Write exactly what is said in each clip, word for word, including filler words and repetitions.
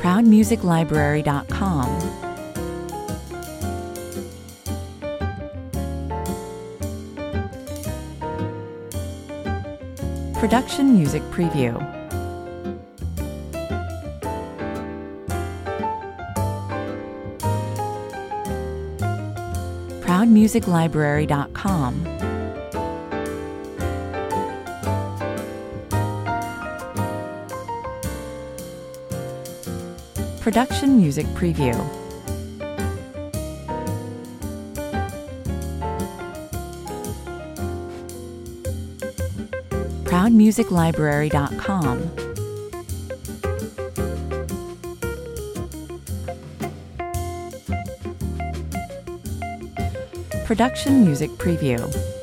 proud music library dot com. Production Music Preview. proud music library dot com. Production Music Preview. proud music library dot com. Production Music Preview.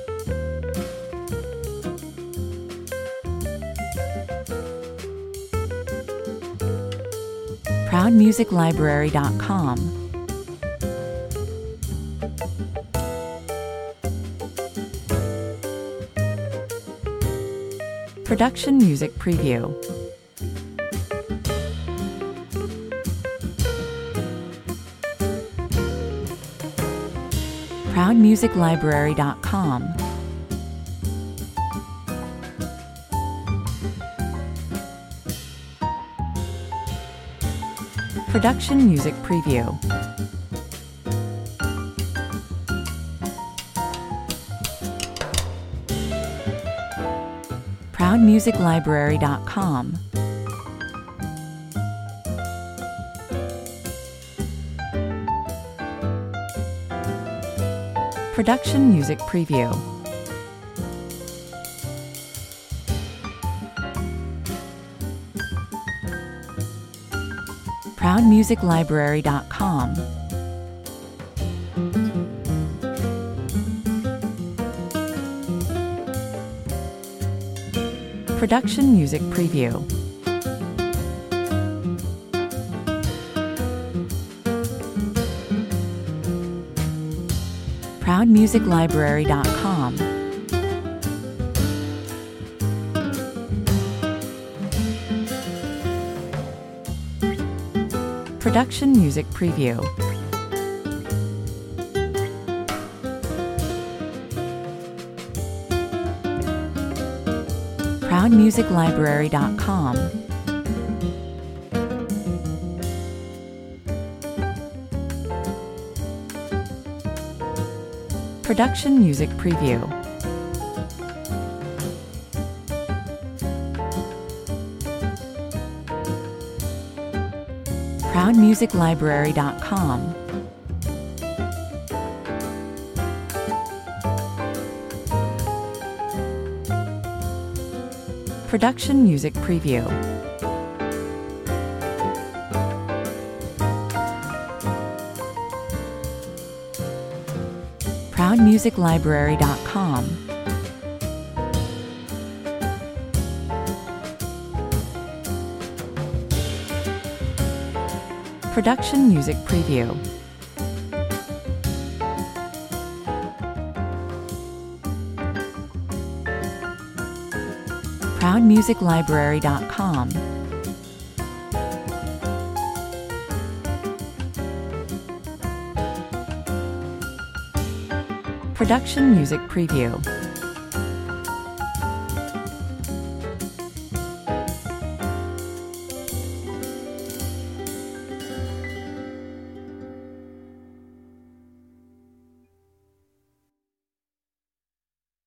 proud music library dot com. Production Music Preview. proud music library dot com. Production Music Preview. proud music library dot com. Production Music Preview. proud music library dot com. Production Music Preview. proud music library dot com. Production Music Preview. proud music library dot com. Production Music Preview. proud music library dot com. Production Music Preview. proud music library dot com. Production Music Preview. proud music library dot com. Production Music Preview.